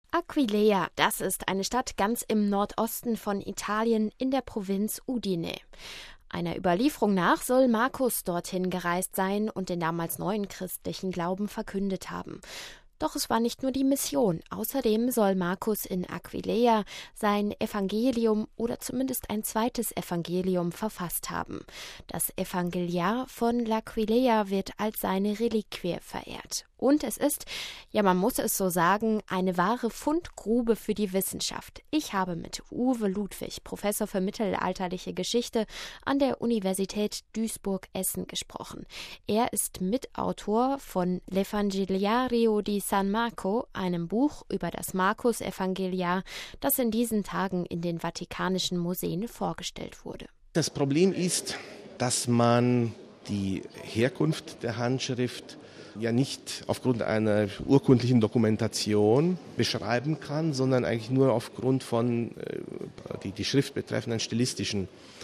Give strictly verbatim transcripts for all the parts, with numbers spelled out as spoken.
Aquileia, das ist eine Stadt ganz im Nordosten von Italien in der Provinz Udine. Einer Überlieferung nach soll Markus dorthin gereist sein und den damals neuen christlichen Glauben verkündet haben. Doch es war nicht nur die Mission. Außerdem soll Markus in Aquileia sein Evangelium oder zumindest ein zweites Evangelium verfasst haben. Das Evangeliar von L'Aquileia wird als seine Reliquie verehrt. Und es ist, ja man muss es so sagen, eine wahre Fundgrube für die Wissenschaft. Ich habe mit Uwe Ludwig, Professor für mittelalterliche Geschichte an der Universität Duisburg-Essen gesprochen. Er ist Mitautor von L'Evangeliario di San Marco, einem Buch über das Markus-Evangeliar, das in diesen Tagen in den Vatikanischen Museen vorgestellt wurde. Das Problem ist, dass man die Herkunft der Handschrift ja nicht aufgrund einer urkundlichen Dokumentation beschreiben kann, sondern eigentlich nur aufgrund von äh, die, die Schrift betreffenden stilistischen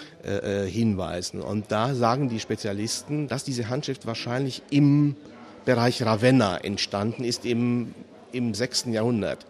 äh, Hinweisen. Und da sagen die Spezialisten, dass diese Handschrift wahrscheinlich im Bereich Ravenna entstanden ist, im, im sechsten Jahrhundert.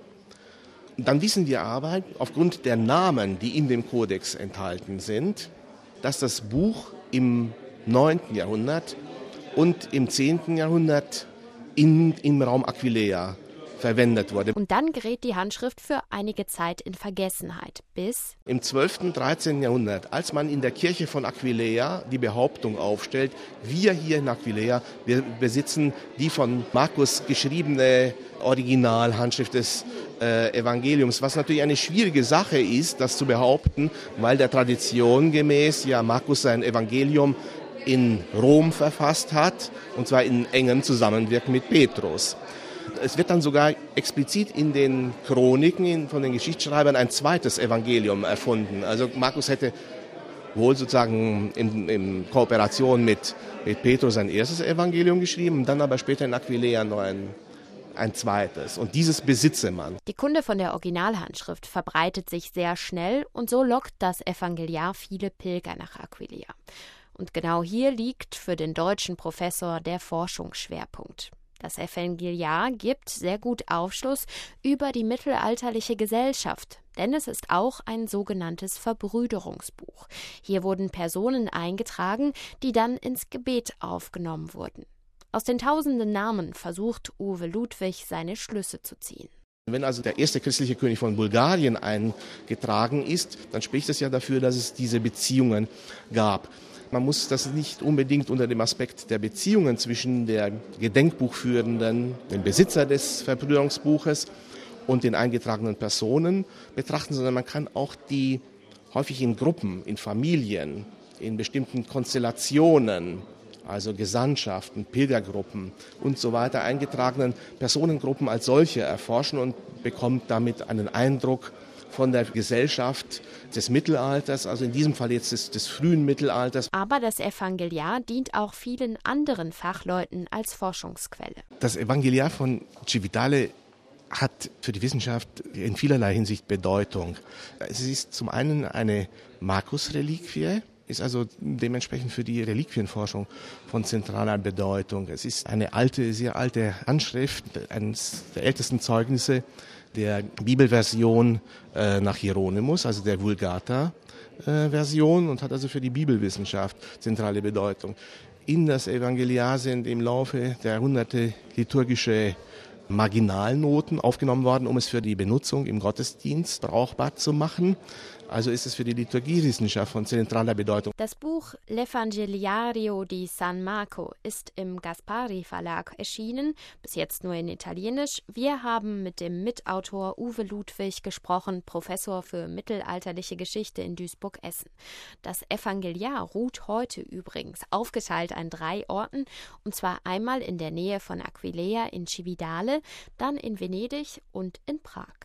Und dann wissen wir aber, aufgrund der Namen, die in dem Kodex enthalten sind, dass das Buch im neunten Jahrhundert und im zehnten Jahrhundert in, im Raum Aquileia verwendet wurde. Und dann gerät die Handschrift für einige Zeit in Vergessenheit, bis im zwölften, dreizehnten Jahrhundert, als man in der Kirche von Aquileia die Behauptung aufstellt, wir hier in Aquileia, wir besitzen die von Markus geschriebene Originalhandschrift des äh, Evangeliums, was natürlich eine schwierige Sache ist, das zu behaupten, weil der Tradition gemäß ja Markus sein Evangelium in Rom verfasst hat, und zwar in engem Zusammenwirken mit Petrus. Es wird dann sogar explizit in den Chroniken von den Geschichtsschreibern ein zweites Evangelium erfunden. Also Markus hätte wohl sozusagen in, in Kooperation mit, mit Petrus ein erstes Evangelium geschrieben, dann aber später in Aquileia noch ein, ein zweites. Und dieses besitze man. Die Kunde von der Originalhandschrift verbreitet sich sehr schnell und so lockt das Evangeliar viele Pilger nach Aquileia. Und genau hier liegt für den deutschen Professor der Forschungsschwerpunkt. Das Evangeliar gibt sehr gut Aufschluss über die mittelalterliche Gesellschaft, denn es ist auch ein sogenanntes Verbrüderungsbuch. Hier wurden Personen eingetragen, die dann ins Gebet aufgenommen wurden. Aus den tausenden Namen versucht Uwe Ludwig, seine Schlüsse zu ziehen. Wenn also der erste christliche König von Bulgarien eingetragen ist, dann spricht es ja dafür, dass es diese Beziehungen gab. Man muss das nicht unbedingt unter dem Aspekt der Beziehungen zwischen der Gedenkbuchführenden, dem Besitzer des Verbrüderungsbuches und den eingetragenen Personen betrachten, sondern man kann auch die häufig in Gruppen, in Familien, in bestimmten Konstellationen, also Gesandtschaften, Pilgergruppen und so weiter, eingetragenen Personengruppen als solche erforschen und bekommt damit einen Eindruck von der Gesellschaft des Mittelalters, also in diesem Fall jetzt des, des frühen Mittelalters. Aber das Evangeliar dient auch vielen anderen Fachleuten als Forschungsquelle. Das Evangeliar von Civitale hat für die Wissenschaft in vielerlei Hinsicht Bedeutung. Es ist zum einen eine Markus-Reliquie, ist also dementsprechend für die Reliquienforschung von zentraler Bedeutung. Es ist eine alte, sehr alte Handschrift, eines der ältesten Zeugnisse der Bibelversion äh, nach Hieronymus, also der Vulgata-Version, äh, und hat also für die Bibelwissenschaft zentrale Bedeutung. In das Evangeliar sind im Laufe der Jahrhunderte liturgische Marginalnoten aufgenommen worden, um es für die Benutzung im Gottesdienst brauchbar zu machen. Also ist es für die Liturgiewissenschaft von zentraler Bedeutung. Das Buch L'Evangeliario di San Marco ist im Gaspari Verlag erschienen, bis jetzt nur in Italienisch. Wir haben mit dem Mitautor Uwe Ludwig gesprochen, Professor für mittelalterliche Geschichte in Duisburg-Essen. Das Evangeliar ruht heute übrigens aufgeteilt an drei Orten, und zwar einmal in der Nähe von Aquileia in Cividale, dann in Venedig und in Prag.